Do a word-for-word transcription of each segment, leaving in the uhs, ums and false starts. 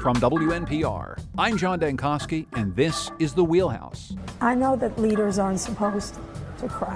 From W N P R, I'm John Dankosky, and this is The Wheelhouse. I know that leaders aren't supposed to cry,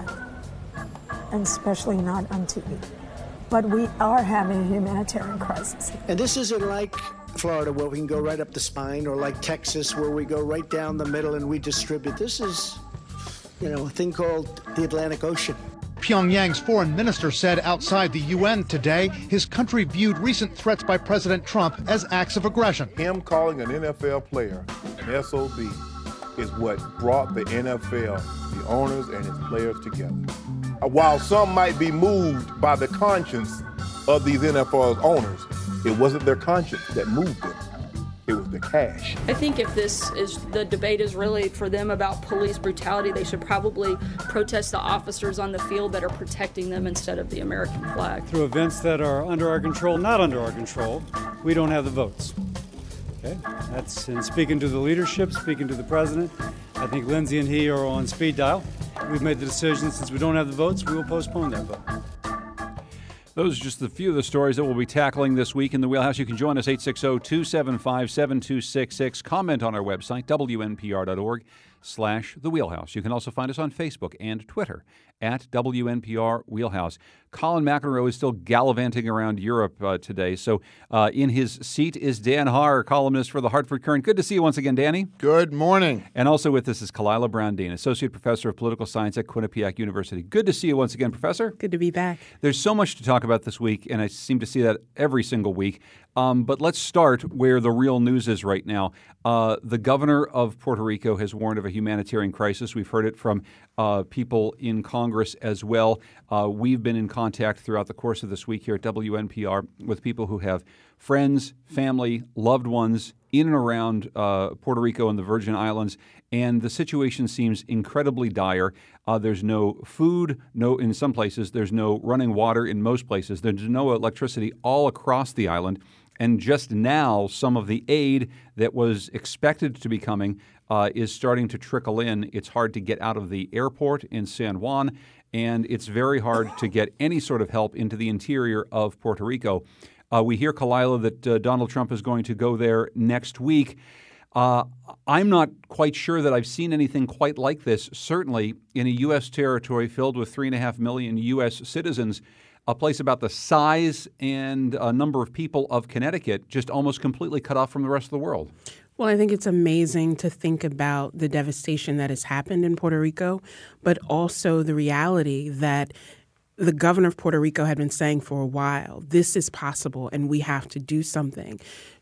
and especially not on T V. But we are having a humanitarian crisis. And this isn't like Florida where we can go right up the spine, or like Texas where we go right down the middle and we distribute. This is, you know, a thing called the Atlantic Ocean. Pyongyang's foreign minister said outside the U N today his country viewed recent threats by President Trump as acts of aggression. Him calling an N F L player an S O B is what brought the N F L, the owners and its players together. While some might be moved by the conscience of these N F L owners, it wasn't their conscience that moved them. It was the cash. I think if this is the debate is really for them about police brutality, they should probably protest the officers on the field that are protecting them instead of the American flag. Through events that are under our control, not under our control, we don't have the votes. Okay? That's in speaking to the leadership, speaking to the president. I think Lindsey and he are on speed dial. We've made the decision, since we don't have the votes, we will postpone that vote. Those are just a few of the stories that we'll be tackling this week in the Wheelhouse. You can join us, eight six zero, two seven five, seven two six six. Comment on our website, W N P R dot org slash The Wheelhouse. You can also find us on Facebook and Twitter at W N P R Wheelhouse. Colin McEnroe is still gallivanting around Europe uh, today. So uh, in his seat is Dan Haar, columnist for the Hartford Courant. Good to see you once again, Danny. Good morning. And also with us is Kalila Brown-Dean, Associate Professor of Political Science at Quinnipiac University. Good to see you once again, Professor. Good to be back. There's so much to talk about this week, and I seem to see that every single week. Um, but let's start where the real news is right now. Uh, the governor of Puerto Rico has warned of a humanitarian crisis. We've heard it from uh, people in Congress as well. Uh, we've been in contact throughout the course of this week here at W N P R with people who have friends, family, loved ones in and around uh, Puerto Rico and the Virgin Islands, and the situation seems incredibly dire. Uh, there's no food, no in some places. There's no running water in most places. There's no electricity all across the island. And just now, some of the aid that was expected to be coming uh, is starting to trickle in. It's hard to get out of the airport in San Juan, and it's very hard to get any sort of help into the interior of Puerto Rico. Uh, we hear, Kalila, that uh, Donald Trump is going to go there next week. Uh, I'm not quite sure that I've seen anything quite like this, certainly in a U S territory filled with three and a half million U S citizens. A place about the size and a number of people of Connecticut just almost completely cut off from the rest of the world. Well, I think it's amazing to think about the devastation that has happened in Puerto Rico, but also the reality that the governor of Puerto Rico had been saying for a while, this is possible and we have to do something.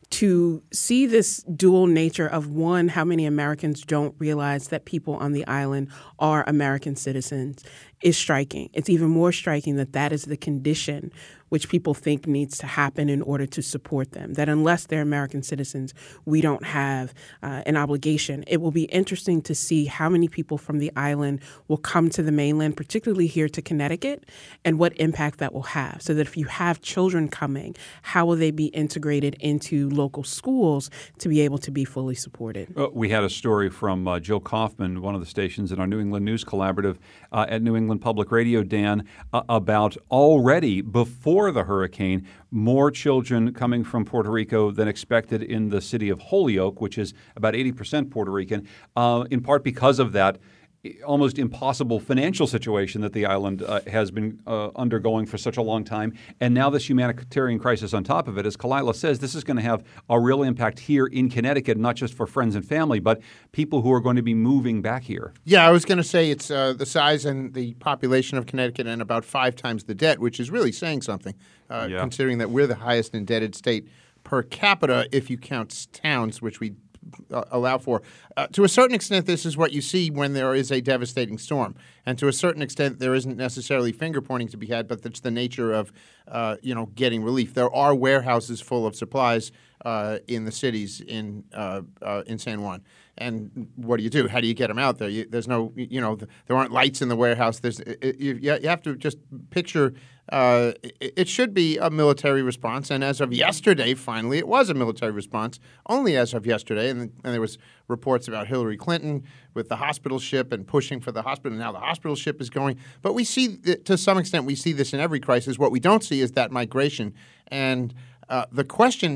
To see this dual nature of, one, how many Americans don't realize that people on the island are American citizens is striking. It's even more striking that that is the condition which people think needs to happen in order to support them, that unless they're American citizens, we don't have uh, an obligation. It will be interesting to see how many people from the island will come to the mainland, particularly here to Connecticut, and what impact that will have. So that if you have children coming, how will they be integrated into local schools to be able to be fully supported? Uh, we had a story from uh, Jill Kaufman, one of the stations in our New England News Collaborative uh, at New England Public Radio, Dan, uh, about already before the hurricane, more children coming from Puerto Rico than expected in the city of Holyoke, which is about eighty percent Puerto Rican, uh, in part because of that almost impossible financial situation that the island uh, has been uh, undergoing for such a long time. And now this humanitarian crisis on top of it, as Kalila says, this is going to have a real impact here in Connecticut, not just for friends and family, but people who are going to be moving back here. Yeah, I was going to say it's uh, the size and the population of Connecticut and about five times the debt, which is really saying something, uh, yeah. considering that we're the highest indebted state per capita if you count towns, which we Uh, allow for. Uh, to a certain extent, this is what you see when there is a devastating storm. And to a certain extent, there isn't necessarily finger pointing to be had, but it's the nature of, uh, you know, getting relief. There are warehouses full of supplies uh, in the cities in uh, uh, in San Juan. And what do you do? How do you get them out there? You, there's no, you know, there aren't lights in the warehouse. There's, it, you, you have to just picture. Uh, it, it should be a military response, and as of yesterday, finally, it was a military response. Only as of yesterday, and, and there was reports about Hillary Clinton with the hospital ship and pushing for the hospital. And now the hospital ship is going. But we see, to some extent, we see this in every crisis. What we don't see is that migration, and uh, the question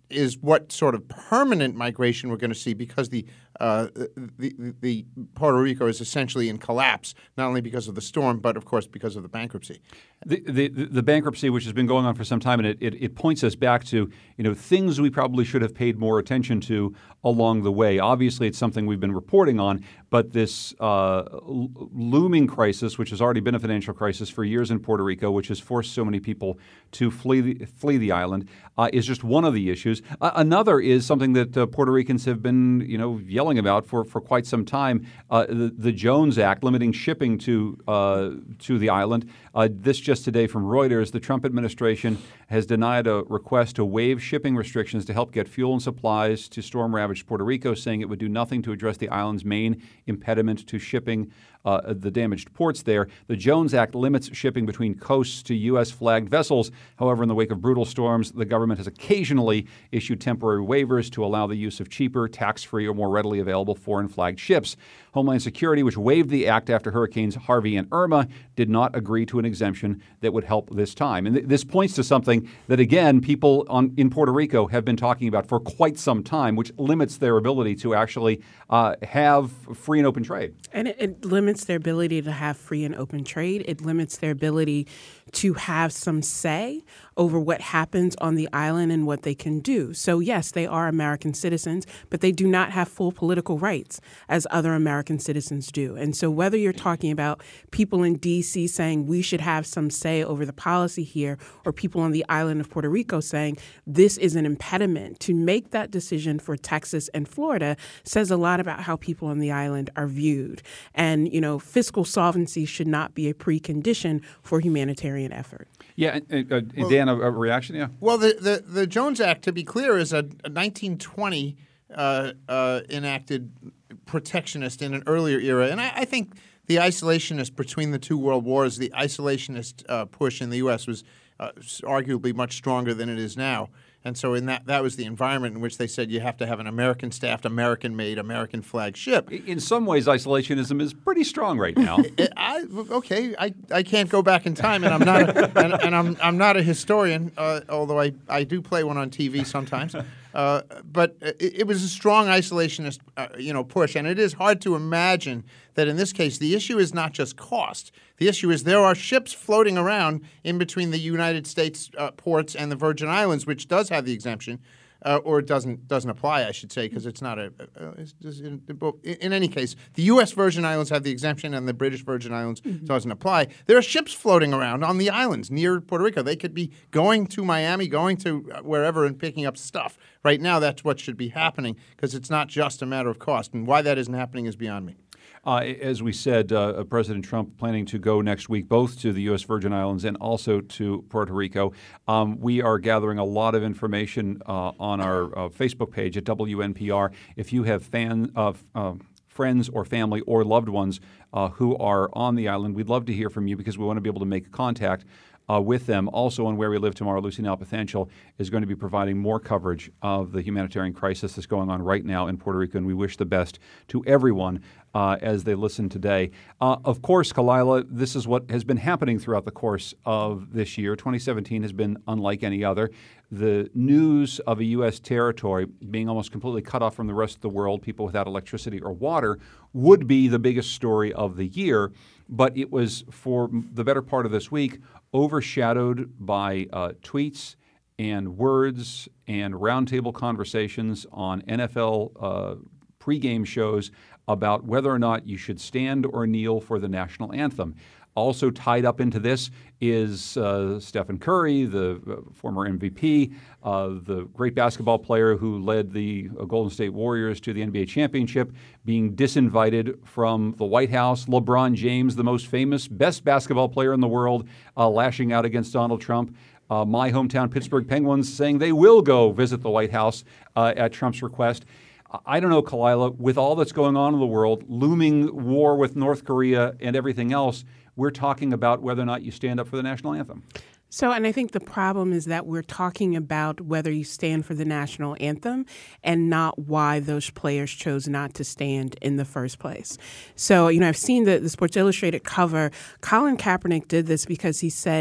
is what sort of permanent migration we're going to see because the, uh, the, the the Puerto Rico is essentially in collapse, not only because of the storm, but of course because of the bankruptcy. The, the, the bankruptcy, which has been going on for some time, and it, it, it points us back to you know things we probably should have paid more attention to along the way. Obviously, it's something we've been reporting on, but this uh, looming crisis, which has already been a financial crisis for years in Puerto Rico, which has forced so many people to flee the, flee the island, uh, is just one of the issues. Uh, another is something that uh, Puerto Ricans have been you know yelling about for, for quite some time: uh, the, the Jones Act, limiting shipping to uh, to the island. Uh, this just today from Reuters, the Trump administration has denied a request to waive shipping restrictions to help get fuel and supplies to storm-ravaged Puerto Rico, saying it would do nothing to address the island's main impediment to shipping uh, the damaged ports there. The Jones Act limits shipping between coasts to U S flagged vessels. However, in the wake of brutal storms, the government has occasionally issued temporary waivers to allow the use of cheaper, tax-free, or more readily available foreign flagged ships. Homeland Security, which waived the act after Hurricanes Harvey and Irma, did not agree to an exemption that would help this time. And th- this points to something that, again, people on, in Puerto Rico have been talking about for quite some time, which limits their ability to actually uh, have free and open trade. And it, it limits their ability to have free and open trade. It limits their ability to have some say over what happens on the island and what they can do. So, yes, they are American citizens, but they do not have full political rights as other American citizens do. And so whether you're talking about people in D C saying we should have some say over the policy here, or people on the island of Puerto Rico saying this is an impediment to make that decision for Texas and Florida, says a lot about how people on the island are viewed. And, you know, fiscal solvency should not be a precondition for humanitarian effort. Yeah, and, uh, well, Dan, a, a reaction? Yeah. Well, the, the, the Jones Act, to be clear, is a, a nineteen twenty uh, uh, enacted protectionist in an earlier era. And I, I think the isolationist between the two world wars, the isolationist uh, push in the U S was uh, arguably much stronger than it is now. And so in that that was the environment in which they said you have to have an American-staffed, American-made, American-flagged ship. In some ways, isolationism is pretty strong right now. I, okay, I, I can't go back in time, and I'm not a, and, and I'm I'm not a historian, uh, although I, I do play one on T V sometimes. Uh, but it, it was a strong isolationist, uh, you know, push, and it is hard to imagine that in this case the issue is not just cost. The issue is there are ships floating around in between the United States uh, ports and the Virgin Islands, which does have the exemption, uh, or it doesn't doesn't apply, I should say, because it's not a. Uh, it's, it's, in, in any case, the U S Virgin Islands have the exemption, and the British Virgin Islands mm-hmm. doesn't apply. There are ships floating around on the islands near Puerto Rico. They could be going to Miami, going to wherever, and picking up stuff. Right now, that's what should be happening, because it's not just a matter of cost, and why that isn't happening is beyond me. Uh, as we said, uh, President Trump planning to go next week both to the U S Virgin Islands and also to Puerto Rico. Um, we are gathering a lot of information uh, on our uh, Facebook page at W N P R. If you have fan, uh, uh, friends or family or loved ones uh, who are on the island, we'd love to hear from you because we want to be able to make contact Uh, with them. Also on Where We Live Tomorrow, Lucy Nalpathanchil is going to be providing more coverage of the humanitarian crisis that's going on right now in Puerto Rico, and we wish the best to everyone uh, as they listen today. Uh, of course, Kalila, this is what has been happening throughout the course of this year. twenty seventeen has been unlike any other. The news of a U S territory being almost completely cut off from the rest of the world, people without electricity or water, would be the biggest story of the year. But it was, for the better part of this week, overshadowed by uh, tweets and words and roundtable conversations on N F L uh, pregame shows about whether or not you should stand or kneel for the national anthem. Also tied up into this is uh, Stephen Curry, the uh, former M V P, uh, the great basketball player who led the uh, Golden State Warriors to the N B A championship, being disinvited from the White House. LeBron James, the most famous, best basketball player in the world, uh, lashing out against Donald Trump. Uh, my hometown Pittsburgh Penguins saying they will go visit the White House uh, at Trump's request. I don't know, Kalila, with all that's going on in the world, looming war with North Korea and everything else, we're talking about whether or not you stand up for the national anthem. So, and I think the problem is that we're talking about whether you stand for the national anthem and not why those players chose not to stand in the first place. So, you know, I've seen the, the Sports Illustrated cover. Colin Kaepernick did this because he said,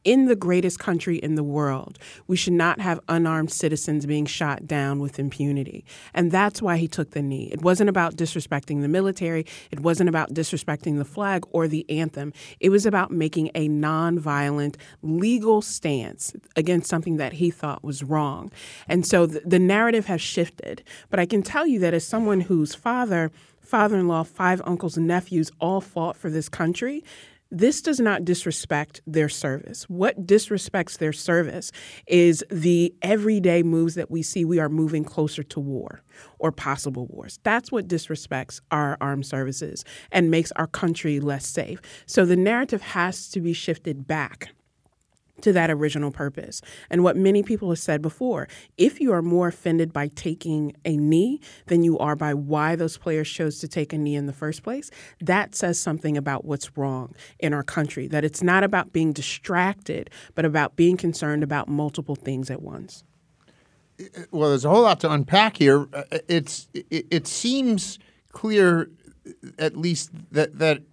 in the greatest country in the world, we should not have unarmed citizens being shot down with impunity. And that's why he took the knee. It wasn't about disrespecting the military. It wasn't about disrespecting the flag or the anthem. It was about making a nonviolent legal stance against something that he thought was wrong. And so the, the narrative has shifted. But I can tell you that as someone whose father, father-in-law, five uncles and nephews all fought for this country, this does not disrespect their service. What disrespects their service is the everyday moves that we see. We are moving closer to war or possible wars. That's what disrespects our armed services and makes our country less safe. So the narrative has to be shifted back to that original purpose. And what many people have said before, if you are more offended by taking a knee than you are by why those players chose to take a knee in the first place, that says something about what's wrong in our country, that it's not about being distracted, but about being concerned about multiple things at once. Well, there's a whole lot to unpack here. It's it, it seems clear, at least, that that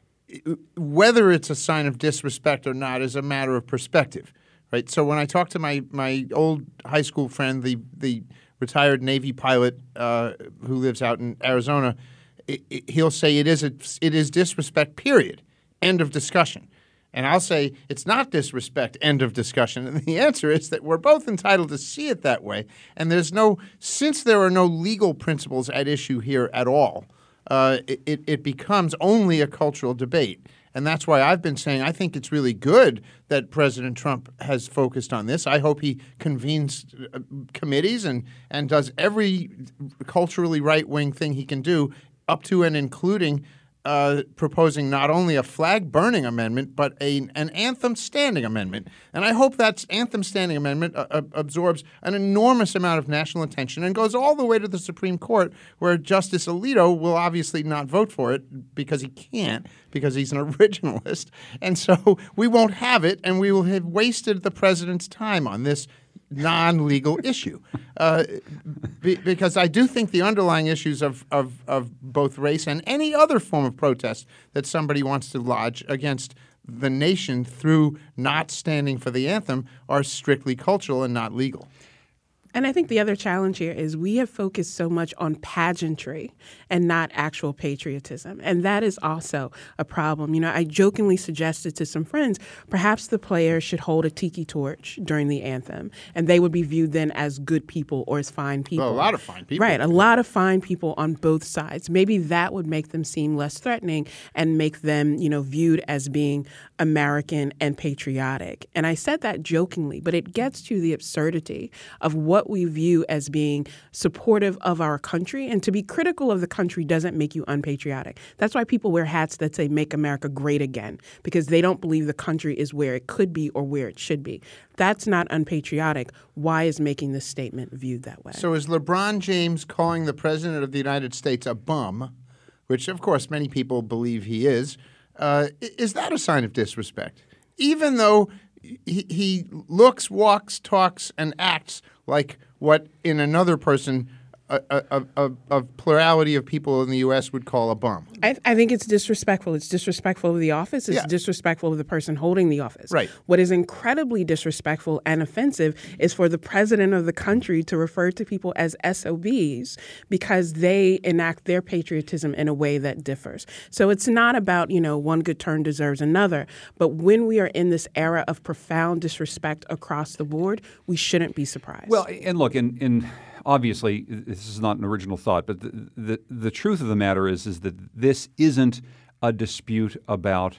whether it's a sign of disrespect or not is a matter of perspective, right? So when I talk to my my old high school friend, the the retired Navy pilot uh, who lives out in Arizona, it, it, he'll say it is a, it is disrespect. Period. End of discussion. And I'll say it's not disrespect. End of discussion. And the answer is that we're both entitled to see it that way. And there's no since there are no legal principles at issue here at all. Uh, it, it becomes only a cultural debate. And that's why I've been saying I think it's really good that President Trump has focused on this. I hope he convenes uh, committees and, and does every culturally right-wing thing he can do, up to and including uh, proposing not only a flag-burning amendment, but a, an anthem-standing amendment. And I hope that anthem-standing amendment uh, absorbs an enormous amount of national attention and goes all the way to the Supreme Court, where Justice Alito will obviously not vote for it because he can't, because he's an originalist. And so we won't have it, and we will have wasted the president's time on this non-legal issue. Uh, be, because I do think the underlying issues of, of, of both race and any other form of protest that somebody wants to lodge against the nation through not standing for the anthem are strictly cultural and not legal. And I think the other challenge here is we have focused so much on pageantry and not actual patriotism. And that is also a problem. You know, I jokingly suggested to some friends, perhaps the players should hold a tiki torch during the anthem, and they would be viewed then as good people or as fine people. Well, a lot of fine people. Right, a lot of fine people on both sides. Maybe that would make them seem less threatening and make them, you know, viewed as being American and patriotic. And I said that jokingly, but it gets to the absurdity of what we view as being supportive of our country. And to be critical of the country doesn't make you unpatriotic. That's why people wear hats that say "Make America Great Again," because they don't believe the country is where it could be or where it should be. That's not unpatriotic. Why is making this statement viewed that way? So is LeBron James calling the President of the United States a bum, which of course many people believe he is, uh, is that a sign of disrespect? Even though he, he looks, walks, talks, and acts like what in another person a, a, a, a plurality of people in the U S would call a bum. I, I think it's disrespectful. It's disrespectful of the office. It's yeah. disrespectful of the person holding the office. Right. What is incredibly disrespectful and offensive is for the president of the country to refer to people as S O Bs because they enact their patriotism in a way that differs. So it's not about, you know, one good turn deserves another. But when we are in this era of profound disrespect across the board, we shouldn't be surprised. Well, and look, in, in obviously, this is not an original thought, but the, the the truth of the matter is is that this isn't a dispute about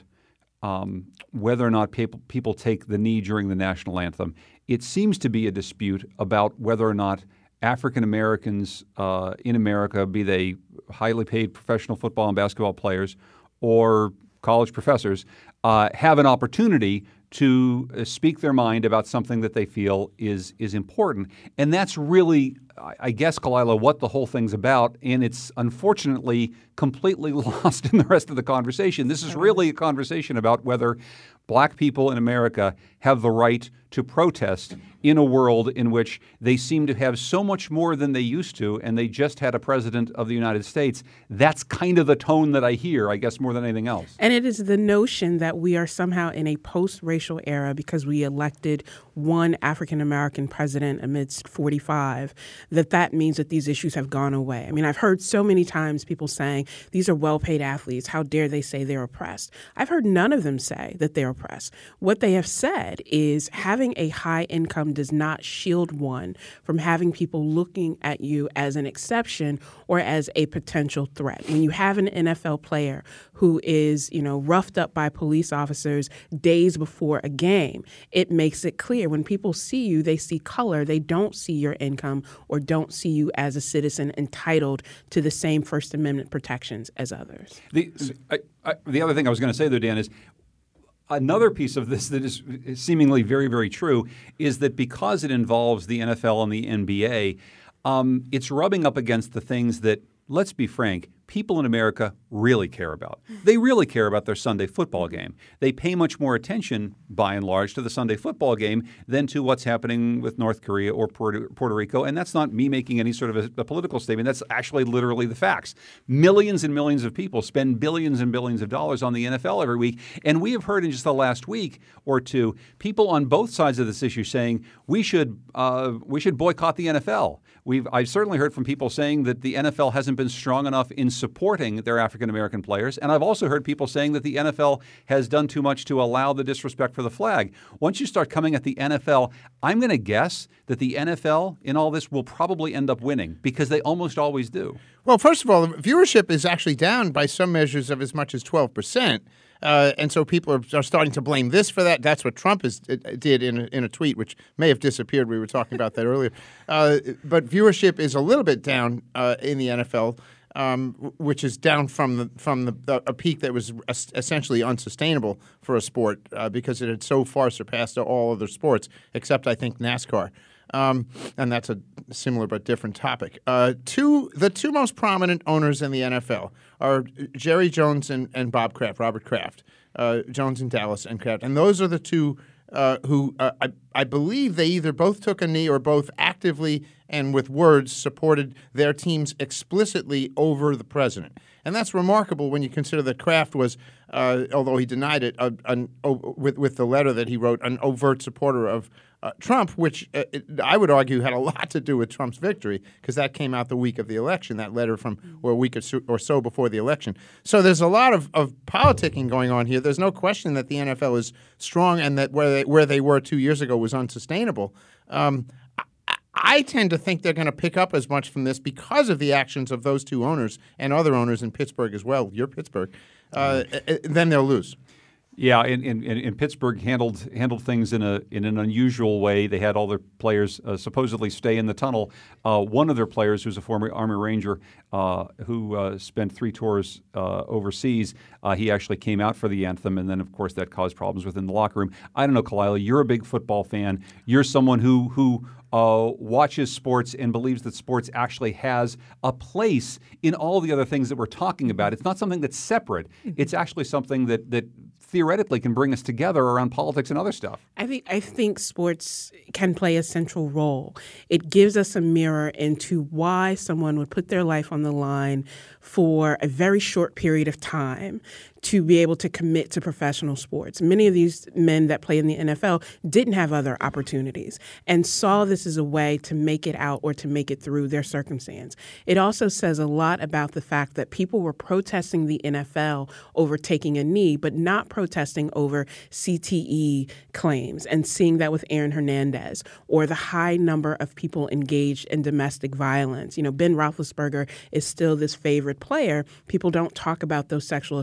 um, whether or not people people take the knee during the national anthem. It seems to be a dispute about whether or not African Americans uh, in America, be they highly paid professional football and basketball players or college professors, uh, have an opportunity to speak their mind about something that they feel is is important. And that's really I guess, Kalila, what the whole thing's about, and it's unfortunately completely lost in the rest of the conversation. This is really a conversation about whether black people in America have the right to protest in a world in which they seem to have so much more than they used to, and they just had a president of the United States. That's kind of the tone that I hear, I guess, more than anything else. And it is the notion that we are somehow in a post-racial era because we elected one African-American president amidst forty-five, that that means that these issues have gone away. I mean, I've heard so many times people saying, these are well-paid athletes. How dare they say they're oppressed? I've heard none of them say that they're oppressed. What they have said is having a high income does not shield one from having people looking at you as an exception or as a potential threat. When you have an N F L player who is, you know, roughed up by police officers days before a game, it makes it clear when people see you, they see color. They don't see your income or don't see you as a citizen entitled to the same First Amendment protections as others. The, I, I, the other thing I was going to say there, Dan, is another piece of this that is seemingly very, very true is that because it involves the N F L and the N B A, um, it's rubbing up against the things that, let's be frank, people in America really care about. They really care about their Sunday football game. They pay much more attention, by and large, to the Sunday football game than to what's happening with North Korea or Puerto, Puerto Rico. And that's not me making any sort of a, a political statement. That's actually literally the facts. Millions and millions of people spend billions and billions of dollars on the N F L every week. And we have heard in just the last week or two, people on both sides of this issue saying we should uh, we should boycott the N F L. We've I've certainly heard from people saying that the N F L hasn't been strong enough in supporting their African-American players. And I've also heard people saying that the N F L has done too much to allow the disrespect for the flag. Once you start coming at the N F L, I'm going to guess that the N F L in all this will probably end up winning because they almost always do. Well, first of all, viewership is actually down by some measures of as much as twelve percent. Uh, and so people are, are starting to blame this for that. That's what Trump is, did in a, in a tweet, which may have disappeared. We were talking about that earlier. Uh, but viewership is a little bit down uh, in the N F L, um, which is down from the from the, the, a peak that was essentially unsustainable for a sport uh, because it had so far surpassed all other sports, except I think NASCAR. Um, and that's a similar but different topic. Uh, two, the two most prominent owners in the N F L are Jerry Jones and, and Bob Kraft, Robert Kraft, uh, Jones in Dallas and Kraft. And those are the two uh, who uh, I, I believe they either both took a knee or both actively and with words supported their teams explicitly over the president. And that's remarkable when you consider that Kraft was, uh, although he denied it, uh, an, uh, with, with the letter that he wrote, an overt supporter of Uh, Trump, which uh, it, I would argue had a lot to do with Trump's victory because that came out the week of the election, that letter from or a week or so, or so before the election. So there's a lot of, of politicking going on here. There's no question that the N F L is strong and that where they, where they were two years ago was unsustainable. Um, I, I tend to think they're going to pick up as much from this because of the actions of those two owners and other owners in Pittsburgh as well, your Pittsburgh, uh, then they'll lose. Yeah, in, in, in Pittsburgh handled handled things in a in an unusual way. They had all their players uh, supposedly stay in the tunnel. Uh, one of their players, who's a former Army Ranger uh, who uh, spent three tours uh, overseas, uh, he actually came out for the anthem, and then of course that caused problems within the locker room. I don't know, Kalila, you're a big football fan. You're someone who who uh, watches sports and believes that sports actually has a place in all the other things that we're talking about. It's not something that's separate. It's actually something that that. theoretically can bring us together around politics and other stuff. I think I think sports can play a central role. It gives us a mirror into why someone would put their life on the line for a very short period of time to be able to commit to professional sports. Many of these men that play in the N F L didn't have other opportunities and saw this as a way to make it out or to make it through their circumstance. It also says a lot about the fact that people were protesting the N F L over taking a knee, but not protesting over C T E claims and seeing that with Aaron Hernandez or the high number of people engaged in domestic violence. You know, Ben Roethlisberger is still this favorite player. People don't talk about those sexual assault charges.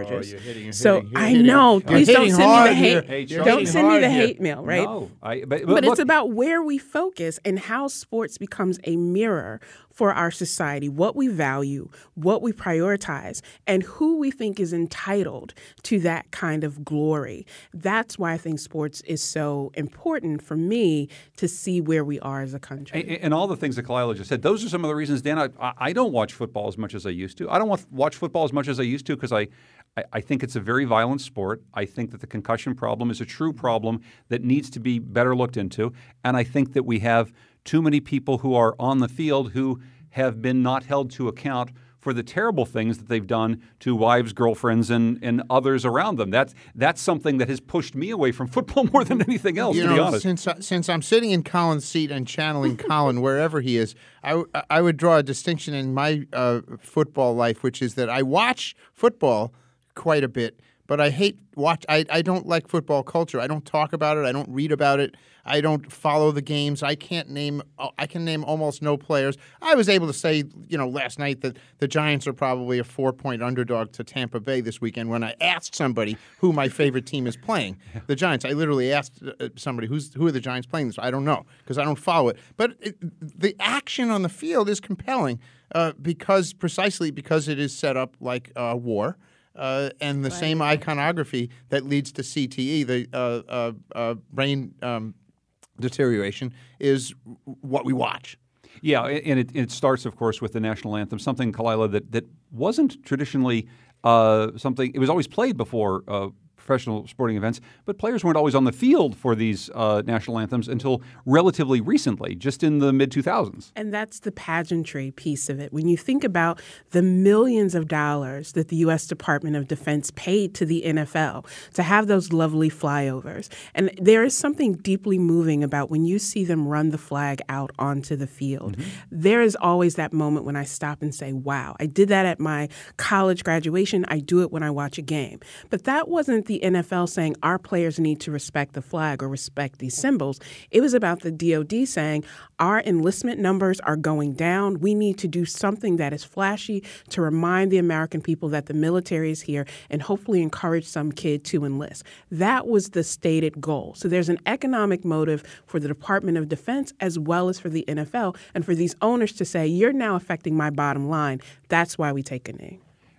charges. Oh, you're hitting, you're so hitting, you're I hitting, know. you're Please don't hitting send me the hard hate. here. Hey, You're don't hitting send me hard the here. hate mail, right? No, I, but, But look, it's about where we focus and how sports becomes a mirror for our society, what we value, what we prioritize, and who we think is entitled to that kind of glory. That's why I think sports is so important for me to see where we are as a country. And, and all the things that Kalila just said, those are some of the reasons, Dan, I, I don't watch football as much as I used to. I don't want, watch football as much as I used to because I, I, I think it's a very violent sport. I think that the concussion problem is a true problem that needs to be better looked into. And I think that we have too many people who are on the field who have been not held to account for the terrible things that they've done to wives, girlfriends, and, and others around them. That's that's something that has pushed me away from football more than anything else, you to know, be honest. Since, since I'm sitting in Colin's seat and channeling Colin wherever he is, I, I would draw a distinction in my uh, football life, which is that I watch football quite a bit, but I hate watch. I, I don't like football culture. I don't talk about it. I don't read about it. I don't follow the games. I can't name. I can name almost no players. I was able to say, you know, last night that the Giants are probably a four-point underdog to Tampa Bay this weekend. When I asked somebody who my favorite team is playing, the Giants. I literally asked somebody who's who are the Giants playing this. I don't know because I don't follow it. But it, the action on the field is compelling uh, because precisely because it is set up like a war. Uh, and the right. same iconography that leads to C T E, the uh, uh, uh, brain um, deterioration, is what we watch. Yeah, and it, it starts, of course, with the national anthem, something, Kalila, that, that wasn't traditionally uh, something – it was always played before uh, professional sporting events, but players weren't always on the field for these uh, national anthems until relatively recently, just in the mid two thousands. And that's the pageantry piece of it. When you think about the millions of dollars that the U S Department of Defense paid to the N F L to have those lovely flyovers, and there is something deeply moving about when you see them run the flag out onto the field. Mm-hmm. There is always that moment when I stop and say, wow, I did that at my college graduation. I do it when I watch a game. But that wasn't the N F L saying our players need to respect the flag or respect these symbols. It was about the D O D saying our enlistment numbers are going down. We need to do something that is flashy to remind the American people that the military is here and hopefully encourage some kid to enlist. That was the stated goal. So there's an economic motive for the Department of Defense as well as for the N F L and for these owners to say, you're now affecting my bottom line. That's why we take a knee.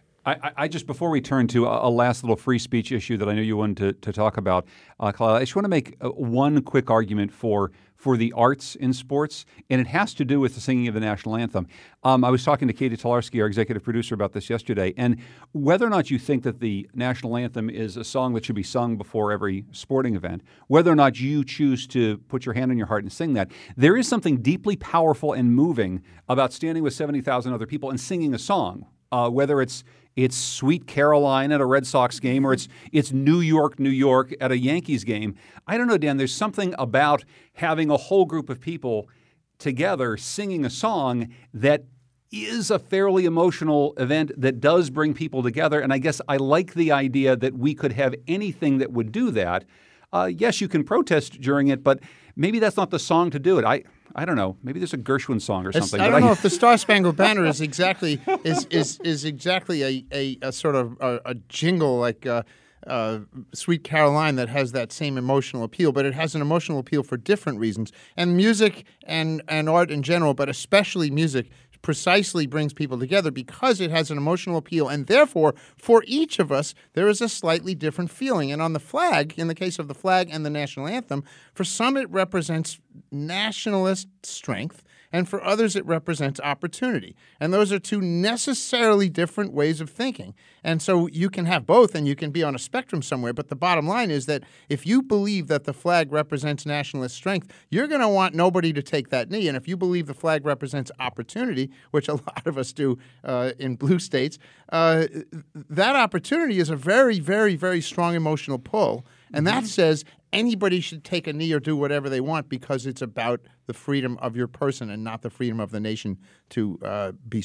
I, I just, before we turn to a, a last little free speech issue that I know you wanted to, to talk about, uh, Kalila, I just want to make uh, one quick argument for for the arts in sports, and it has to do with the singing of the national anthem. Um, I was talking to Katie Tolarski, our executive producer, about this yesterday, and whether or not you think that the national anthem is a song that should be sung before every sporting event, whether or not you choose to put your hand on your heart and sing that, there is something deeply powerful and moving about standing with seventy thousand other people and singing a song, uh, whether it's It's Sweet Caroline at a Red Sox game, or it's it's New York, New York at a Yankees game. I don't know, Dan, there's something about having a whole group of people together singing a song that is a fairly emotional event that does bring people together. And I guess I like the idea that we could have anything that would do that. Uh, yes, you can protest during it, but maybe that's not the song to do it. I I don't know. Maybe there's a Gershwin song or something. It's, I but don't I, know if the Star Spangled Banner is exactly is is is exactly a a, a sort of a, a jingle like uh, uh, Sweet Caroline that has that same emotional appeal, but it has an emotional appeal for different reasons. And music and and art in general, but especially music, precisely brings people together because it has an emotional appeal, and therefore, for each of us, there is a slightly different feeling. And on the flag, in the case of the flag and the national anthem, for some it represents nationalist strength, and for others it represents opportunity. And those are two necessarily different ways of thinking. And so you can have both, and you can be on a spectrum somewhere, but the bottom line is that if you believe that the flag represents nationalist strength, you're going to want nobody to take that knee. And if you believe the flag represents opportunity, which a lot of us do uh, in blue states, uh, that opportunity is a very, very, very strong emotional pull. And that says anybody should take a knee or do whatever they want because it's about the freedom of your person and not the freedom of the nation to uh, be strong.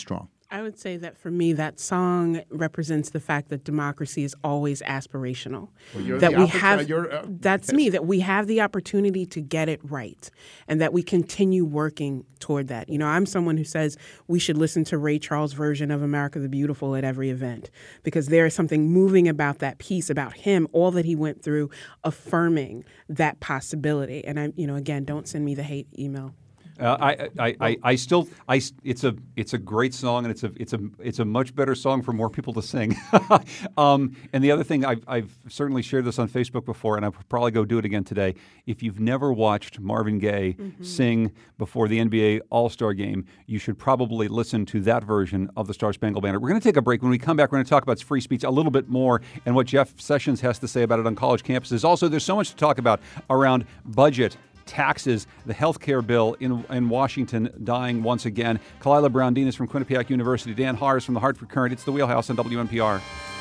I would say that for me, that song represents the fact that democracy is always aspirational. Well, that we opposite, have, uh, that's yes. me, that we have the opportunity to get it right and that we continue working toward that. You know, I'm someone who says we should listen to Ray Charles' version of America the Beautiful at every event because there is something moving about that piece, about him, all that he went through, affirming that possibility. And I, you know, again, don't send me the hate email. Uh, I, I, I, I still, I, it's a, it's a great song, and it's a, it's a, it's a much better song for more people to sing. um, and the other thing, I've, I've certainly shared this on Facebook before, and I'll probably go do it again today. If you've never watched Marvin Gaye mm-hmm. sing before the N B A All-Star Game, you should probably listen to that version of the Star Spangled Banner. We're going to take a break. When we come back, we're going to talk about free speech a little bit more and what Jeff Sessions has to say about it on college campuses. Also, there's so much to talk about around budget, taxes, the health care bill in in Washington dying once again. Kalila Brown-Dean is from Quinnipiac University. Dan Haar is from the Hartford Courant. It's The Wheelhouse on W N P R.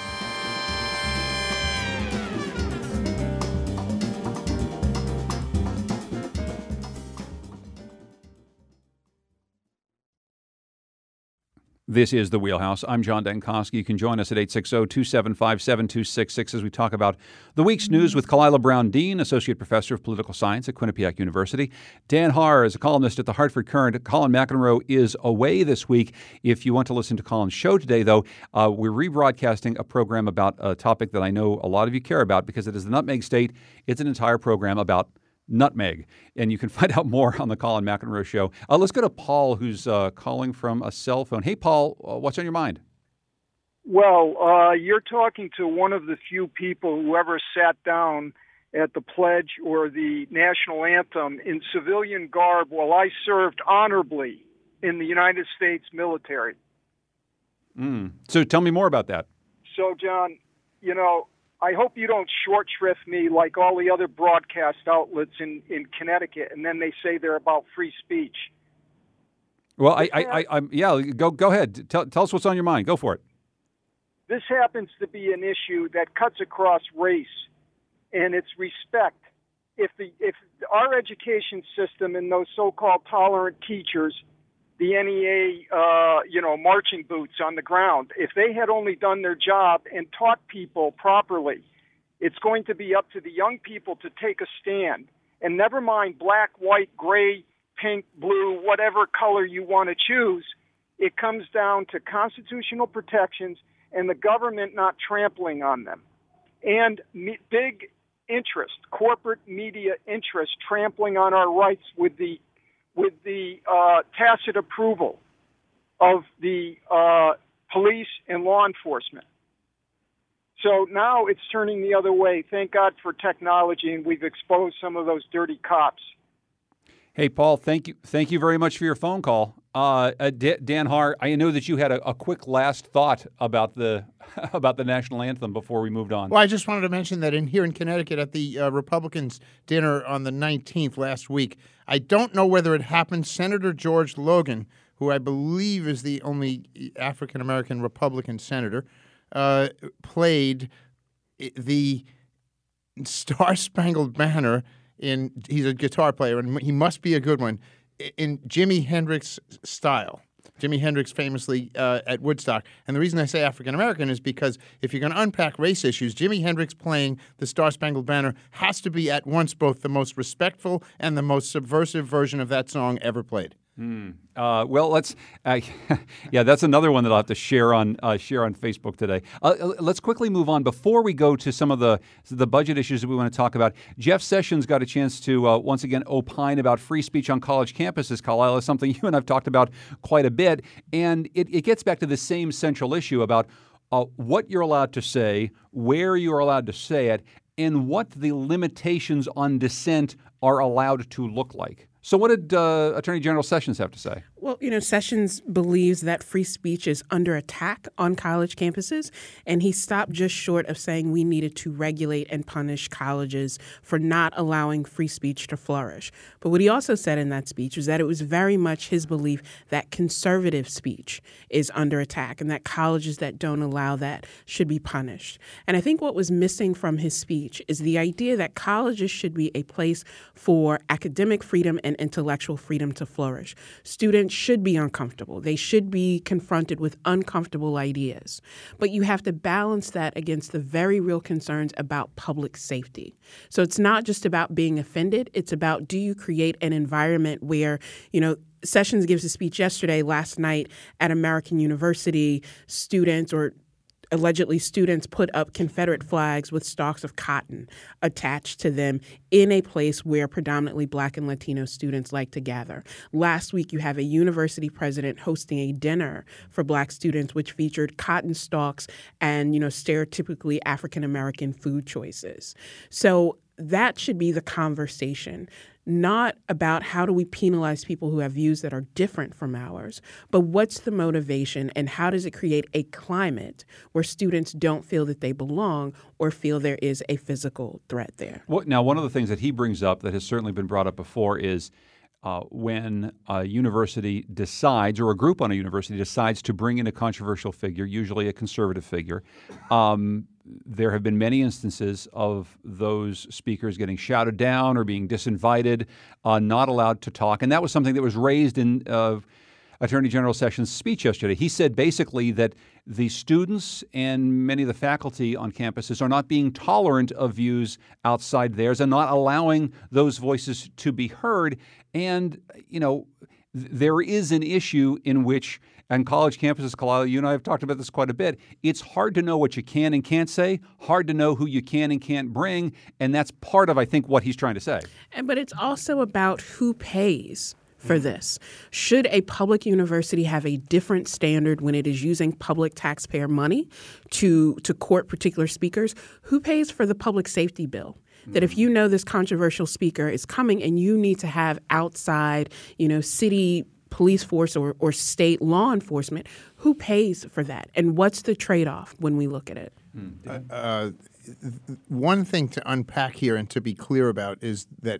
This is The Wheelhouse. I'm John Dankosky. You can join us at eight six zero, two seven five, seven two six six as we talk about the week's news with Kalila Brown-Dean, Associate Professor of Political Science at Quinnipiac University. Dan Haar is a columnist at the Hartford Courant. Colin McEnroe is away this week. If you want to listen to Colin's show today, though, uh, we're rebroadcasting a program about a topic that I know a lot of you care about because it is the Nutmeg State. It's an entire program about nutmeg. And you can find out more on the Colin McEnroe Show. Uh, let's go to Paul, who's uh, calling from a cell phone. Hey, Paul, uh, what's on your mind? Well, uh, you're talking to one of the few people who ever sat down at the pledge or the national anthem in civilian garb while I served honorably in the United States military. Mm. So tell me more about that. So, John, you know, I hope you don't short shrift me like all the other broadcast outlets in, in Connecticut, and then they say they're about free speech. Well, I, I, I, I'm yeah. Go, go ahead. Tell, tell us what's on your mind. Go for it. This happens to be an issue that cuts across race, and it's respect. If the if our education system and those so-called tolerant teachers, the N E A, uh, you know, marching boots on the ground, if they had only done their job and taught people properly, it's going to be up to the young people to take a stand. And never mind black, white, gray, pink, blue, whatever color you want to choose, it comes down to constitutional protections and the government not trampling on them. And me- big interest, corporate media interest, trampling on our rights with the with the uh, tacit approval of the uh, police and law enforcement. So now it's turning the other way. Thank God for technology, and we've exposed some of those dirty cops. Hey, Paul, thank you thank you very much for your phone call. Uh, uh, D- Dan Haar, I know that you had a, a quick last thought about the about the national anthem before we moved on. Well, I just wanted to mention that in here in Connecticut at the uh, Republicans' dinner on the nineteenth last week, I don't know whether it happened, Senator George Logan, who I believe is the only African-American Republican senator, uh, played the Star-Spangled Banner in, he's a guitar player, and he must be a good one, in Jimi Hendrix style. Jimi Hendrix famously uh, at Woodstock. And the reason I say African-American is because if you're going to unpack race issues, Jimi Hendrix playing the Star-Spangled Banner has to be at once both the most respectful and the most subversive version of that song ever played. Hmm. Uh, well, let's. Uh, yeah, that's another one that I'll have to share on uh, share on Facebook today. Uh, let's quickly move on before we go to some of the the budget issues that we want to talk about. Jeff Sessions got a chance to uh, once again opine about free speech on college campuses. Kalila, something you and I've talked about quite a bit, and it, it gets back to the same central issue about uh, what you're allowed to say, where you're allowed to say it, and what the limitations on dissent are allowed to look like. So what did uh, Attorney General Sessions have to say? Well, you know, Sessions believes that free speech is under attack on college campuses, and he stopped just short of saying we needed to regulate and punish colleges for not allowing free speech to flourish. But what he also said in that speech was that it was very much his belief that conservative speech is under attack and that colleges that don't allow that should be punished. And I think what was missing from his speech is the idea that colleges should be a place for academic freedom and intellectual freedom to flourish. Students should be uncomfortable. They should be confronted with uncomfortable ideas. But you have to balance that against the very real concerns about public safety. So it's not just about being offended. It's about, do you create an environment where, you know, Sessions gives a speech yesterday, last night at American University, students or allegedly students put up Confederate flags with stalks of cotton attached to them in a place where predominantly Black and Latino students like to gather. Last week, you have a university president hosting a dinner for Black students, which featured cotton stalks and, you know, stereotypically African-American food choices. So that should be the conversation. Not about how do we penalize people who have views that are different from ours, but what's the motivation and how does it create a climate where students don't feel that they belong or feel there is a physical threat there? Well, now, one of the things that he brings up that has certainly been brought up before is uh, when a university decides, or a group on a university decides to bring in a controversial figure, usually a conservative figure, um, there have been many instances of those speakers getting shouted down or being disinvited, uh, not allowed to talk. And that was something that was raised in uh, Attorney General Sessions' speech yesterday. He said basically that the students and many of the faculty on campuses are not being tolerant of views outside theirs and not allowing those voices to be heard. And, you know, th- there is an issue in which, and college campuses, Kalila, you and I have talked about this quite a bit, it's hard to know what you can and can't say, hard to know who you can and can't bring, and that's part of, I think, what he's trying to say. And but it's also about who pays for this. Should a public university have a different standard when it is using public taxpayer money to, to court particular speakers? Who pays for the public safety bill? That if you know this controversial speaker is coming and you need to have outside, you know, city police force or, or state law enforcement, who pays for that? And what's the trade-off when we look at it? Uh, uh, one thing to unpack here and to be clear about is that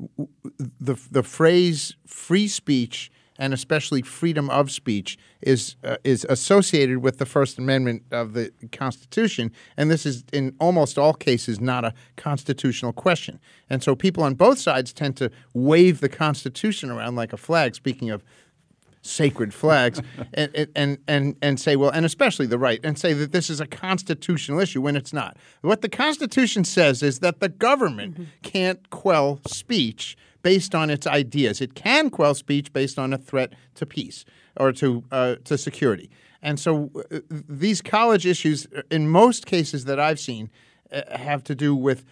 the the phrase free speech and especially freedom of speech is uh, is associated with the First Amendment of the Constitution, and this is in almost all cases not a constitutional question. And so people on both sides tend to wave the Constitution around like a flag, speaking of sacred flags, and, and and and say, well, and especially the right, and say that this is a constitutional issue when it's not. What the Constitution says is that the government mm-hmm. can't quell speech based on its ideas. It can quell speech based on a threat to peace or to uh, to security. And so uh, these college issues, in most cases that I've seen, uh, have to do with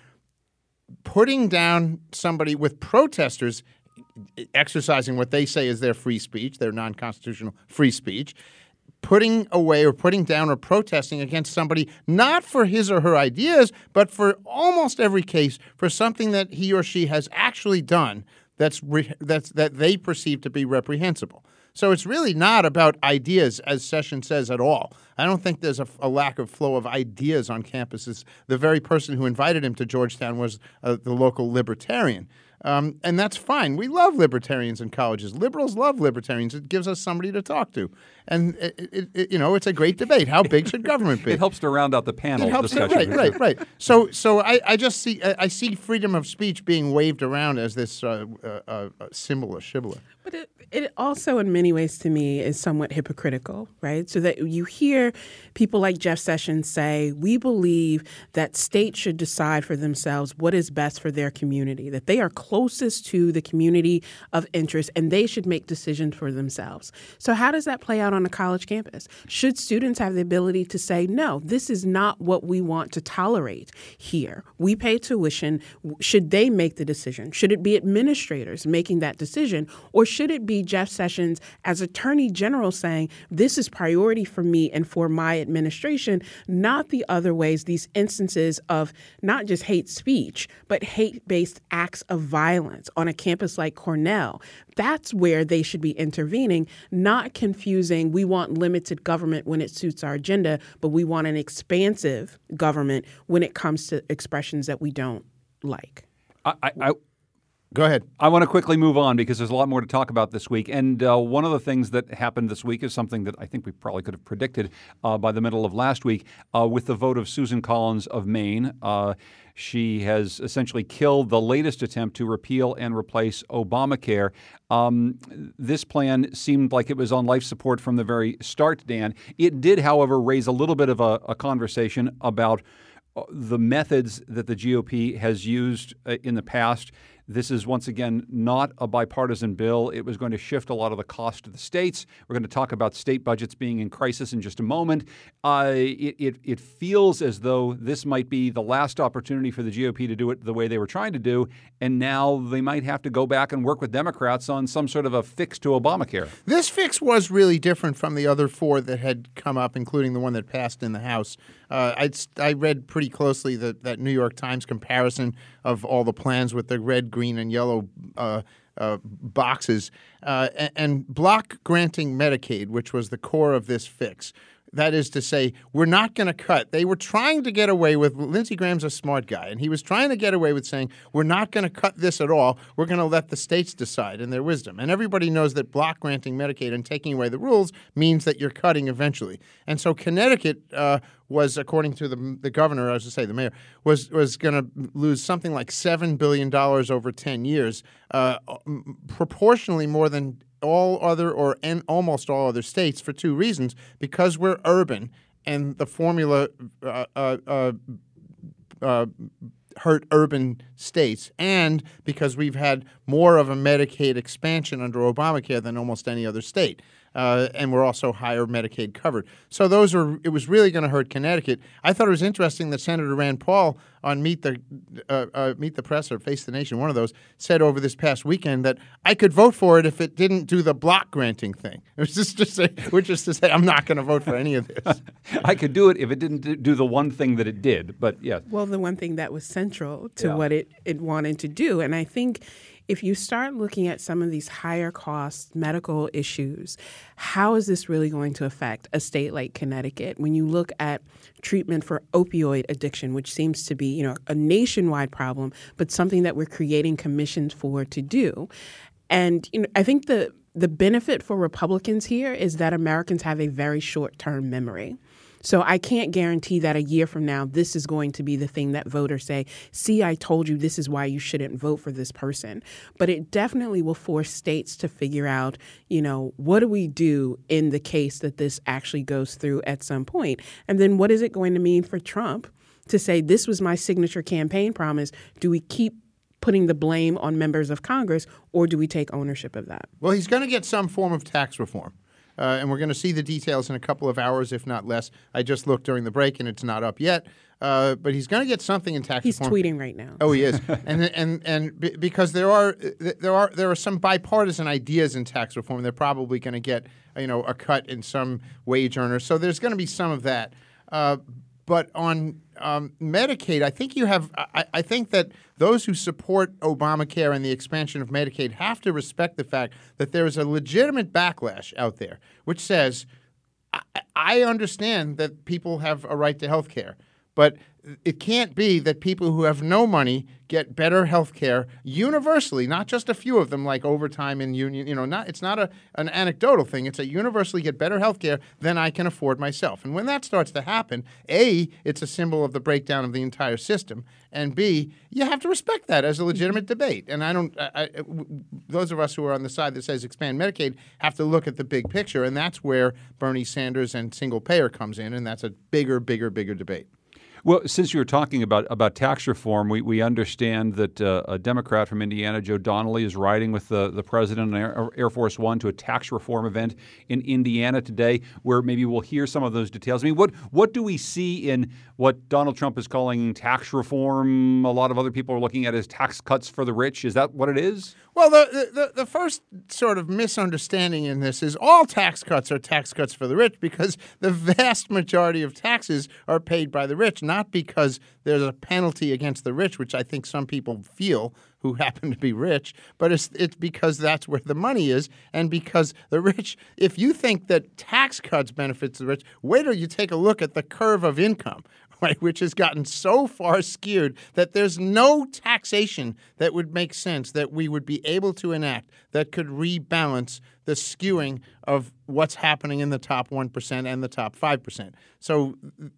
putting down somebody with protesters exercising what they say is their free speech, their non-constitutional free speech, putting away or putting down or protesting against somebody not for his or her ideas, but for almost every case for something that he or she has actually done that's re- that's that they perceive to be reprehensible. So it's really not about ideas, as Sessions says, at all. I don't think there's a, a lack of flow of ideas on campuses. The very person who invited him to Georgetown was uh, the local libertarian. Um, and that's fine. We love libertarians in colleges. Liberals love libertarians. It gives us somebody to talk to. And, it, it, it, you know, it's a great debate. How big should government be? It helps to round out the panel it helps, discussion. Right, right, right. So so I, I just see I see freedom of speech being waved around as this uh, uh, uh, symbol or shibboleth. But it, it also, in many ways, to me, is somewhat hypocritical, right? So that you hear people like Jeff Sessions say, we believe that states should decide for themselves what is best for their community, that they are closest to the community of interest, and they should make decisions for themselves. So how does that play out on a college campus? Should students have the ability to say, no, this is not what we want to tolerate here. We pay tuition. Should they make the decision? Should it be administrators making that decision? Or should it be Jeff Sessions as Attorney General saying, this is priority for me and for my administration, not the other ways, these instances of not just hate speech, but hate-based acts of violence on a campus like Cornell. That's where they should be intervening, not confusing, we want limited government when it suits our agenda, but we want an expansive government when it comes to expressions that we don't like. I, I, I Go ahead. I want to quickly move on because there's a lot more to talk about this week. And uh, one of the things that happened this week is something that I think we probably could have predicted uh, by the middle of last week uh, with the vote of Susan Collins of Maine. Uh, She has essentially killed the latest attempt to repeal and replace Obamacare. Um, this plan seemed like it was on life support from the very start, Dan. It did, however, raise a little bit of a, a conversation about the methods that the G O P has used in the past. This is, once again, not a bipartisan bill. It was going to shift a lot of the cost to the states. We're going to talk about state budgets being in crisis in just a moment. Uh, it, it, it feels as though this might be the last opportunity for the G O P to do it the way they were trying to do, and now they might have to go back and work with Democrats on some sort of a fix to Obamacare. This fix was really different from the other four that had come up, including the one that passed in the House. Uh, I, I read pretty closely the, that New York Times comparison of all the plans with the red, green, and yellow uh, uh, boxes, uh, and, and block granting Medicaid, which was the core of this fix. That is to say, we're not going to cut. They were trying to get away with, Lindsey Graham's a smart guy, and he was trying to get away with saying, we're not going to cut this at all. We're going to let the states decide in their wisdom. And everybody knows that block granting Medicaid and taking away the rules means that you're cutting eventually. And so Connecticut uh, was, according to the, the governor, I was to say the mayor, was, was going to lose something like seven billion dollars over ten years, uh, proportionally more than all other or and almost all other states for two reasons. Because we're urban and the formula uh, uh, uh, uh, hurt urban states, and because we've had more of a Medicaid expansion under Obamacare than almost any other state. Uh, and we're also higher Medicaid covered. So those are, it was really going to hurt Connecticut. I thought it was interesting that Senator Rand Paul on Meet the uh, uh, Meet the Press or Face the Nation, one of those, said over this past weekend that I could vote for it if it didn't do the block granting thing. It was just to say, which is to say, I'm not going to vote for any of this. I could do it if it didn't do the one thing that it did, but yeah. Well, the one thing that was central to yeah. what it, it wanted to do. And I think if you start looking at some of these higher cost medical issues, how is this really going to affect a state like Connecticut? When you look at treatment for opioid addiction, which seems to be, you know, a nationwide problem, but something that we're creating commissions for to do. And you know, I think the the benefit for Republicans here is that Americans have a very short-term memory. So I can't guarantee that a year from now, this is going to be the thing that voters say, see, I told you this is why you shouldn't vote for this person. But it definitely will force states to figure out, you know, what do we do in the case that this actually goes through at some point? And then what is it going to mean for Trump to say, this was my signature campaign promise? Do we keep putting the blame on members of Congress, or do we take ownership of that? Well, he's going to get some form of tax reform. Uh, and we're going to see the details in a couple of hours, if not less. I just looked during the break, and it's not up yet. Uh, but he's going to get something in tax he's reform. He's tweeting right now. Oh, he is, and and and b- because there are there are there are some bipartisan ideas in tax reform. They're probably going to get you know a cut in some wage earners. So there's going to be some of that. Uh, but on um, Medicaid, I think you have. I, I think that those who support Obamacare and the expansion of Medicaid have to respect the fact that there is a legitimate backlash out there, which says, I, I understand that people have a right to health care, but it can't be that people who have no money get better health care universally, not just a few of them like overtime in union. You know, not it's not a an anecdotal thing. It's a universally get better health care than I can afford myself. And when that starts to happen, A, it's a symbol of the breakdown of the entire system, and B, you have to respect that as a legitimate debate. And I don't. I, I, those of us who are on the side that says expand Medicaid have to look at the big picture, and that's where Bernie Sanders and single payer comes in, and that's a bigger, bigger, bigger debate. Well, since you were talking about, about tax reform, we, we understand that uh, a Democrat from Indiana, Joe Donnelly, is riding with the, the president on Air, Air Force One to a tax reform event in Indiana today, where maybe we'll hear some of those details. I mean, what what do we see in what Donald Trump is calling tax reform? A lot of other people are looking at as tax cuts for the rich. Is that what it is? Well, the, the, the first sort of misunderstanding in this is all tax cuts are tax cuts for the rich because the vast majority of taxes are paid by the rich, not because there's a penalty against the rich, which I think some people feel who happen to be rich, but it's it's because that's where the money is, and because the rich, if you think that tax cuts benefits the rich, wait till you take a look at the curve of income. right, which has gotten so far skewed that there's no taxation that would make sense that we would be able to enact that could rebalance the skewing of what's happening in the top one percent and the top five percent. So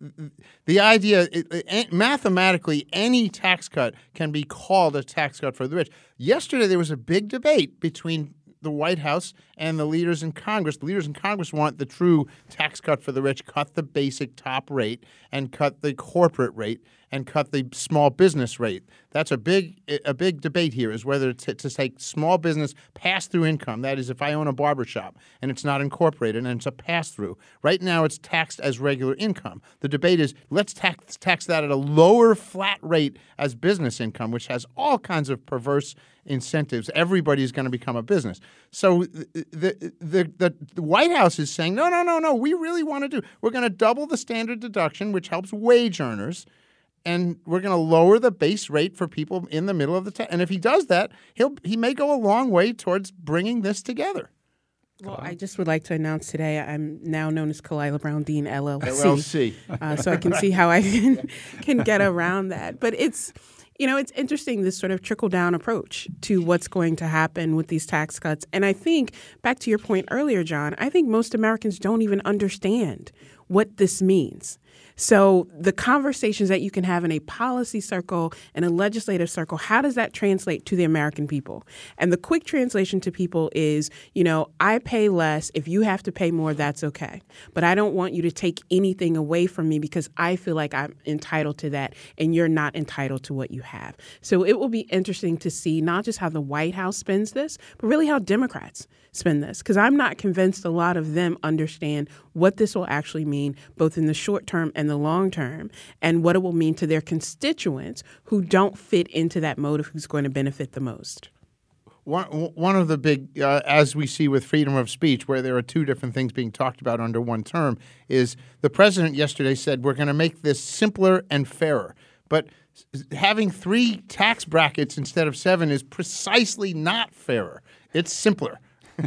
the idea, it, it, mathematically, any tax cut can be called a tax cut for the rich. Yesterday, there was a big debate between the White House and the leaders in Congress. The leaders in Congress want the true tax cut for the rich, cut the basic top rate and cut the corporate rate and cut the small business rate. That's a big a big debate here, is whether to, to take small business pass-through income. That is, if I own a barbershop and it's not incorporated and it's a pass-through. Right now it's taxed as regular income. The debate is, let's tax, tax that at a lower flat rate as business income, which has all kinds of perverse incentives. Everybody's going to become a business. So the, the, the, the White House is saying, no, no, no, no, we really want to do, we're going to double the standard deduction, which helps wage earners, and we're going to lower the base rate for people in the middle of the tax. And if he does that, he'll he may go a long way towards bringing this together. Well, I just would like to announce today I'm now known as Kalila Brown Dean L L C. L L C. Uh, so I can see how I can, can get around that. But it's, you know, it's interesting, this sort of trickle-down approach to what's going to happen with these tax cuts. And I think, back to your point earlier, John, I think most Americans don't even understand what this means. So the conversations that you can have in a policy circle and a legislative circle, how does that translate to the American people? And the quick translation to people is, you know, I pay less. If you have to pay more, that's okay. But I don't want you to take anything away from me because I feel like I'm entitled to that and you're not entitled to what you have. So it will be interesting to see not just how the White House spends this, but really how Democrats spend this, because I'm not convinced a lot of them understand what this will actually mean, both in the short term and the long term, and what it will mean to their constituents who don't fit into that mode of who's going to benefit the most. One, one of the big, uh, as we see with freedom of speech, where there are two different things being talked about under one term, is the president yesterday said, we're going to make this simpler and fairer. But having three tax brackets instead of seven is precisely not fairer. It's simpler.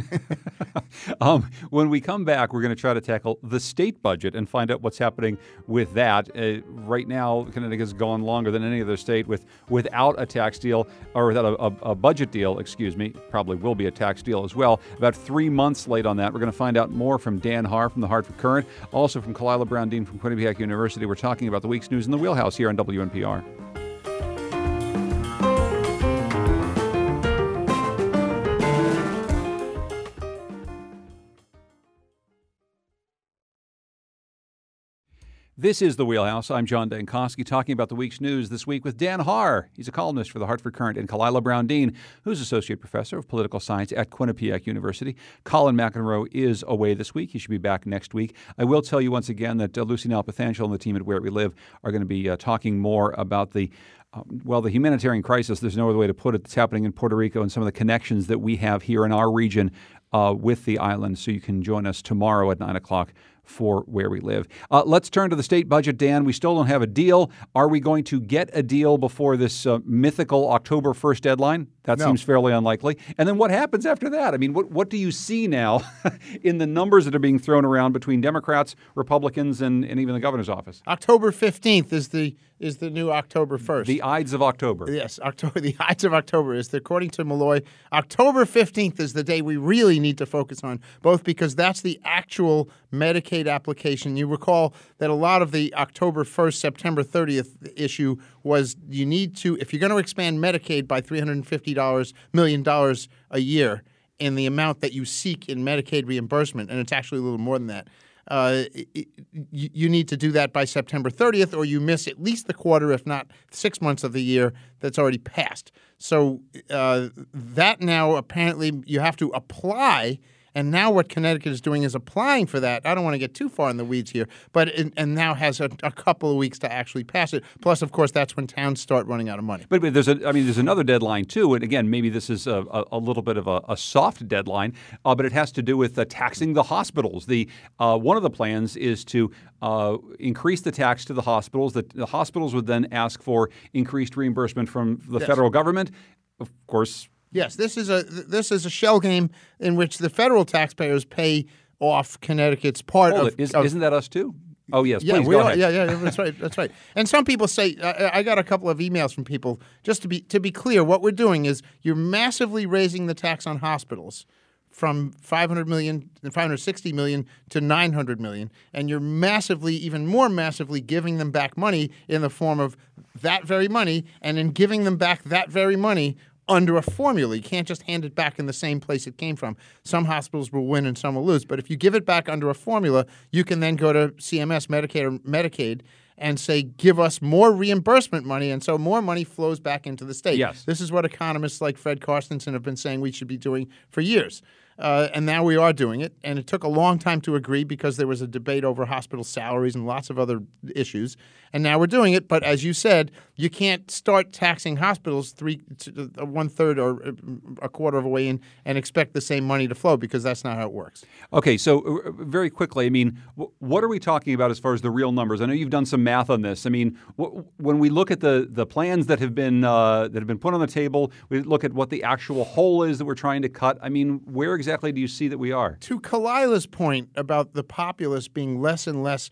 um, when we come back, we're going to try to tackle the state budget and find out what's happening with that. Uh, right now, Connecticut's gone longer than any other state with without a tax deal, or without a, a, a budget deal, excuse me. Probably will be a tax deal as well. About three months late on that. We're going to find out more from Dan Haar from the Hartford Courant, also from Kalila Brown Dean from Quinnipiac University. We're talking about the week's news in the Wheelhouse here on W N P R. This is The Wheelhouse. I'm John Dankosky, talking about the week's news this week with Dan Haar. He's a columnist for the Hartford Courant, and Kalila Brown Dean, who's Associate Professor of Political Science at Quinnipiac University. Colin McEnroe is away this week. He should be back next week. I will tell you once again that uh, Lucy Nalpathanchel and the team at Where We Live are going to be uh, talking more about the Um, well, the humanitarian crisis, there's no other way to put it, that's happening in Puerto Rico and some of the connections that we have here in our region uh, with the island. So you can join us tomorrow at nine o'clock for Where We Live. Uh, let's turn to the state budget, Dan. We still don't have a deal. Are we going to get a deal before this uh, mythical October first deadline? That No. seems fairly unlikely. And then what happens after that? I mean, what, what do you see now in the numbers that are being thrown around between Democrats, Republicans, and, and even the governor's office? October fifteenth is the is the new October first. The Ides of October. Yes, October. The Ides of October is, the, according to Malloy, October fifteenth is the day we really need to focus on, both because that's the actual Medicaid application. You recall that a lot of the October first, September thirtieth issue was you need to, if you're going to expand Medicaid by three hundred fifty million dollars a year in the amount that you seek in Medicaid reimbursement, and it's actually a little more than that, Uh, it, you, you need to do that by September thirtieth, or you miss at least the quarter, if not six months of the year that's already passed. So uh, that now apparently you have to apply. And now what Connecticut is doing is applying for that. I don't want to get too far in the weeds here, but it, and now has a, a couple of weeks to actually pass it. Plus, of course, that's when towns start running out of money. But, but there's a, I mean, there's another deadline too, and again, maybe this is a, a, a little bit of a, a soft deadline, uh, but it has to do with uh, taxing the hospitals. The uh, one of the plans is to uh, increase the tax to the hospitals. The, the hospitals would then ask for increased reimbursement from the Yes. federal government, of course. Yes, this is a this is a shell game in which the federal taxpayers pay off Connecticut's part Hold of, it. Is, of isn't that us too? Oh, yes. Yeah, Please, we go all, ahead. yeah, yeah, that's right. That's right. And some people say, I, I got a couple of emails from people, just to be to be clear, what we're doing is you're massively raising the tax on hospitals from five hundred million, five hundred sixty million to nine hundred million, and you're massively, even more massively, giving them back money in the form of that very money, and in giving them back that very money under a formula. You can't just hand it back in the same place it came from. Some hospitals will win and some will lose, but if you give it back under a formula, you can then go to C M S, Medicaid, or Medicaid, and say, give us more reimbursement money, and so more money flows back into the state. Yes. This is what economists like Fred Carstensen have been saying we should be doing for years. Uh, and now we are doing it, and it took a long time to agree because there was a debate over hospital salaries and lots of other issues. And now we're doing it, but as you said, you can't start taxing hospitals three, uh, one third or a quarter of a way in and expect the same money to flow, because that's not how it works. Okay, so uh, very quickly, I mean, w- what are we talking about as far as the real numbers? I know you've done some math on this. I mean, w- when we look at the the plans that have been uh, that have been put on the table, we look at what the actual hole is that we're trying to cut. I mean, where exactly do you see that we are? To Kalila's point about the populace being less and less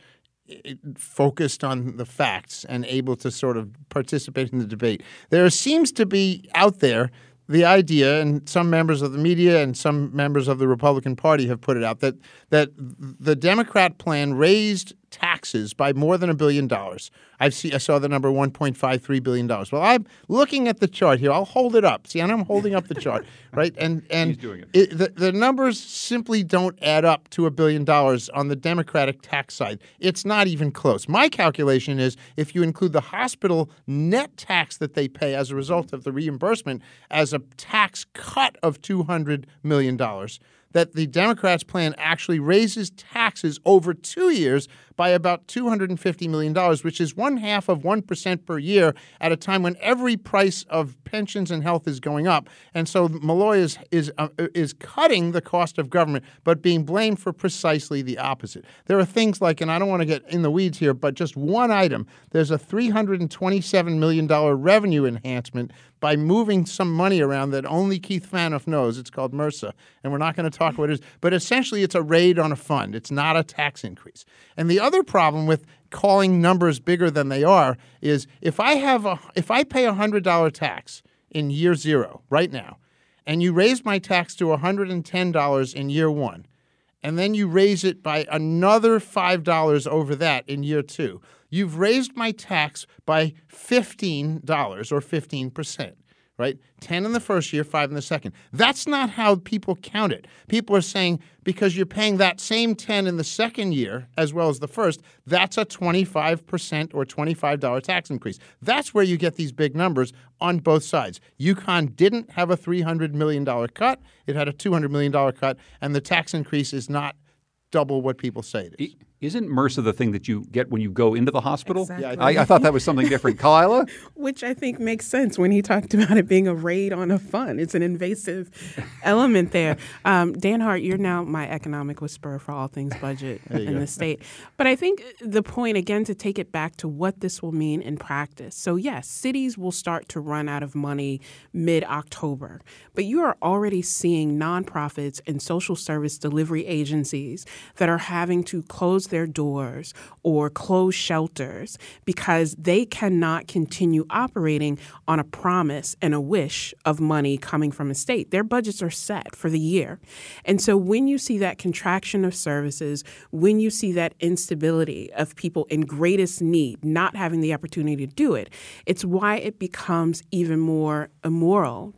focused on the facts and able to sort of participate in the debate, there seems to be out there the idea, and some members of the media and some members of the Republican Party have put it out, that that the Democrat plan raised taxes by more than a billion dollars. I've see, I saw the number one point five three billion dollars. Well, I'm looking at the chart here. I'll hold it up. See, and I'm holding up the chart, right? And and He's doing it. It, the, the numbers simply don't add up to a billion dollars on the Democratic tax side. It's not even close. My calculation is if you include the hospital net tax that they pay as a result of the reimbursement as a tax cut of two hundred million dollars, that the Democrats' plan actually raises taxes over two years by about two hundred fifty million dollars, which is one half of one percent per year at a time when every price of pensions and health is going up. And so Malloy is is uh, is cutting the cost of government, but being blamed for precisely the opposite. There are things like, and I don't want to get in the weeds here, but just one item, there's a three hundred twenty-seven million dollars revenue enhancement by moving some money around that only Keith Fanoff knows. It's called MRSA, and we're not going to talk what it is. But essentially, it's a raid on a fund. It's not a tax increase. And the other problem with calling numbers bigger than they are is if I have a if I pay a one hundred dollars tax in year zero right now, and you raise my tax to one hundred ten dollars in year one, and then you raise it by another five dollars over that in year two, you've raised my tax by fifteen dollars or fifteen percent. Right? ten in the first year, five in the second. That's not how people count it. People are saying because you're paying that same ten in the second year as well as the first, that's a twenty-five percent or twenty-five dollars tax increase. That's where you get these big numbers on both sides. UConn didn't have a three hundred million dollars cut. It had a two hundred million dollars cut, and the tax increase is not double what people say it is. Isn't MRSA the thing that you get when you go into the hospital? Exactly. Yeah, I, I thought that was something different. Kalila? Which I think makes sense when he talked about it being a raid on a fund. It's an invasive element there. Um, Dan Hart, you're now my economic whisperer for all things budget in go. the state. But I think the point, again, to take it back to what this will mean in practice. So, yes, cities will start to run out of money mid-October. But you are already seeing nonprofits and social service delivery agencies that are having to close their doors or close shelters because they cannot continue operating on a promise and a wish of money coming from a state. Their budgets are set for the year. And so when you see that contraction of services, when you see that instability of people in greatest need not having the opportunity to do it, it's why it becomes even more immoral,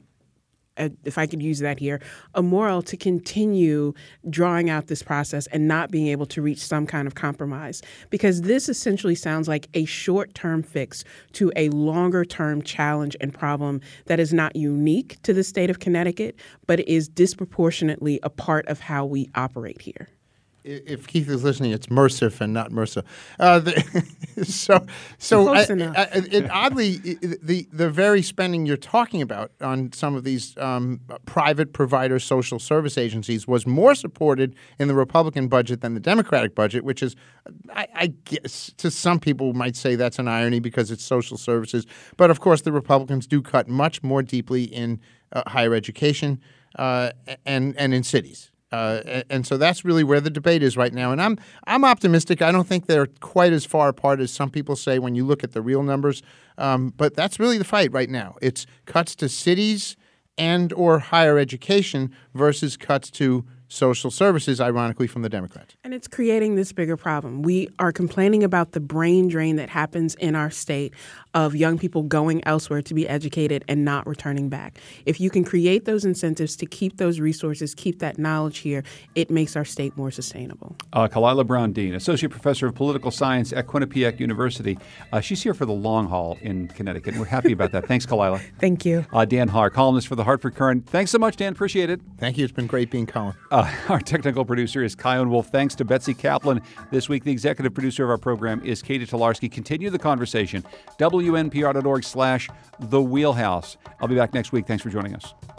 if I could use that here, immoral to continue drawing out this process and not being able to reach some kind of compromise. Because this essentially sounds like a short-term fix to a longer-term challenge and problem that is not unique to the state of Connecticut, but is disproportionately a part of how we operate here. If Keith is listening, it's MRSIF and not MRSA. Uh, the, so, so I, I, it, oddly, it, the the very spending you're talking about on some of these um, private provider social service agencies was more supported in the Republican budget than the Democratic budget, which is, I, I guess, to some people might say that's an irony because it's social services. But of course, the Republicans do cut much more deeply in uh, higher education uh, and and in cities. Uh, and, and so that's really where the debate is right now. And I'm I'm optimistic. I don't think they're quite as far apart as some people say when you look at the real numbers. Um, but that's really the fight right now. It's cuts to cities and or higher education versus cuts to social services, ironically, from the Democrats. And it's creating this bigger problem. We are complaining about the brain drain that happens in our state of young people going elsewhere to be educated and not returning back. If you can create those incentives to keep those resources, keep that knowledge here, it makes our state more sustainable. Uh, Kalila Brown-Dean, Associate Professor of Political Science at Quinnipiac University. Uh, she's here for the long haul in Connecticut. We're happy about that. Thanks, Kalila. Thank you. Uh, Dan Haar, columnist for the Hartford Courant. Thanks so much, Dan. Appreciate it. Thank you. It's been great being Colin. Uh, our technical producer is Kion Wolf. Thanks to Betsy Kaplan. This week, the executive producer of our program is Katie Tolarski. Continue the conversation. W N P R dot org slash The Wheelhouse. I'll be back next week. Thanks for joining us.